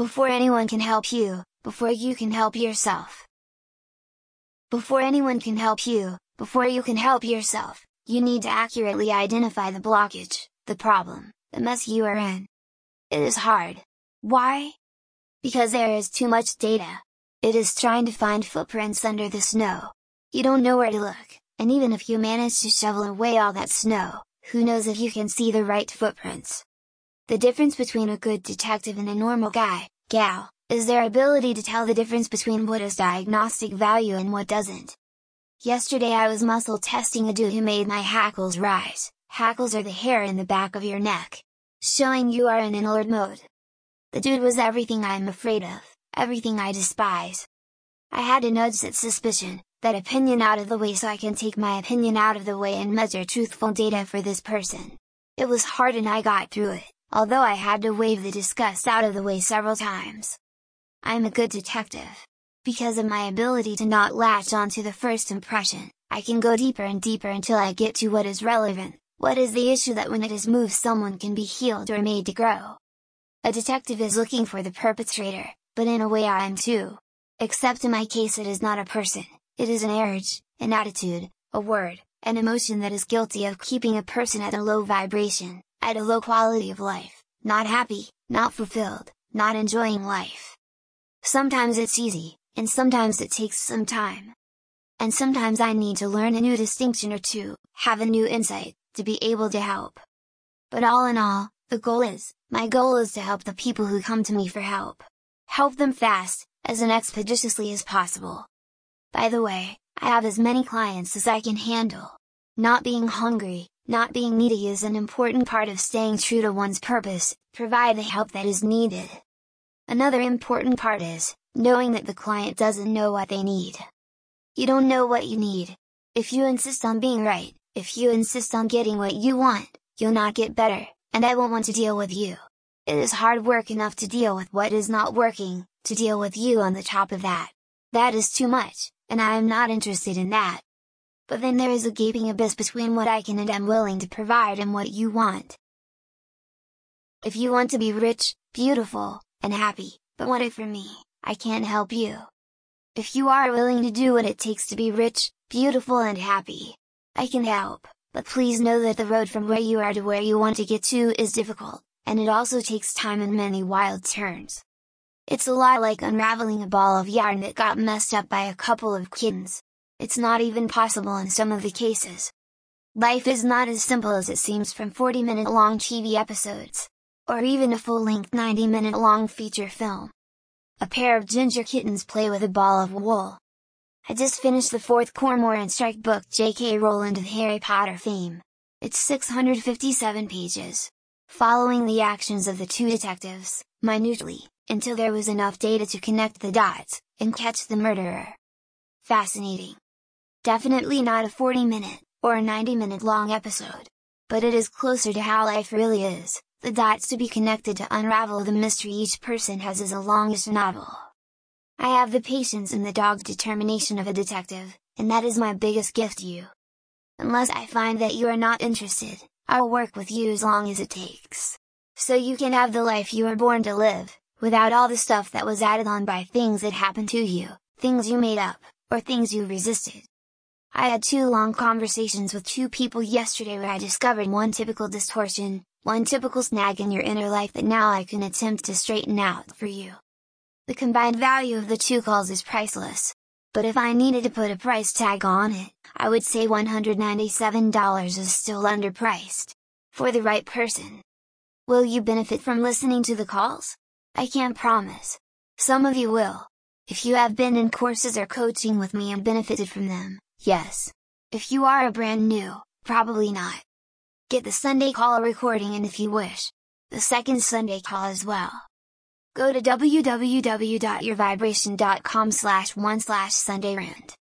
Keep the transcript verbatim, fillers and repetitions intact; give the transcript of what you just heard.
Before anyone can help you, before you can help yourself. Before anyone can help you, before you can help yourself, you need to accurately identify the blockage, the problem, the mess you are in. It is hard. Why? Because there is too much data. It is trying to find footprints under the snow. You don't know where to look, and even if you manage to shovel away all that snow, who knows if you can see the right footprints? The difference between a good detective and a normal guy, gal, is their ability to tell the difference between what has diagnostic value and what doesn't. Yesterday I was muscle testing a dude who made my hackles rise. Hackles are the hair in the back of your neck, showing you are in an alert mode. The dude was everything I am afraid of, everything I despise. I had to nudge that suspicion, that opinion out of the way so I can take my opinion out of the way and measure truthful data for this person. It was hard and I got through it, although I had to wave the disgust out of the way several times. I am a good detective. Because of my ability to not latch onto the first impression, I can go deeper and deeper until I get to what is relevant, what is the issue that when it is moved someone can be healed or made to grow. A detective is looking for the perpetrator, but in a way I am too. Except in my case it is not a person, it is an urge, an attitude, a word, an emotion that is guilty of keeping a person at a low vibration, at a low quality of life, not happy, not fulfilled, not enjoying life. Sometimes it's easy, and sometimes it takes some time. And sometimes I need to learn a new distinction or two, have a new insight, to be able to help. But all in all, the goal is, my goal is to help the people who come to me for help. Help them fast, as and expeditiously as possible. By the way, I have as many clients as I can handle. Not being hungry, not being needy is an important part of staying true to one's purpose, provide the help that is needed. Another important part is, knowing that the client doesn't know what they need. You don't know what you need. If you insist on being right, if you insist on getting what you want, you'll not get better, and I won't want to deal with you. It is hard work enough to deal with what is not working, to deal with you on the top of that. That is too much, and I am not interested in that. But then there is a gaping abyss between what I can and am willing to provide and what you want. If you want to be rich, beautiful, and happy, but want it from me, I can't help you. If you are willing to do what it takes to be rich, beautiful and happy, I can help, but please know that the road from where you are to where you want to get to is difficult, and it also takes time and many wild turns. It's a lot like unraveling a ball of yarn that got messed up by a couple of kittens. It's not even possible in some of the cases. Life is not as simple as it seems from forty minute long T V episodes, or even a full-length ninety minute long feature film. A pair of ginger kittens play with a ball of wool. I just finished the fourth Cormoran Strike book J K Rowling of Harry Potter fame. It's six hundred fifty-seven pages. Following the actions of the two detectives, minutely, until there was enough data to connect the dots, and catch the murderer. Fascinating. Definitely not a forty minute, or a ninety minute long episode. But it is closer to how life really is. The dots to be connected to unravel the mystery each person has is a longish novel. I have the patience and the dogged determination of a detective, and that is my biggest gift to you. Unless I find that you are not interested, I'll work with you as long as it takes. So you can have the life you were born to live, without all the stuff that was added on by things that happened to you, things you made up, or things you resisted. I had two long conversations with two people yesterday where I discovered one typical distortion, one typical snag in your inner life that now I can attempt to straighten out for you. The combined value of the two calls is priceless. But if I needed to put a price tag on it, I would say one hundred ninety-seven dollars is still underpriced. For the right person. Will you benefit from listening to the calls? I can't promise. Some of you will. If you have been in courses or coaching with me and benefited from them, yes. If you are a brand new, probably not. Get the Sunday call recording and if you wish, the second Sunday call as well. Go to w w w dot your vibration dot com slash one slash Sunday rant.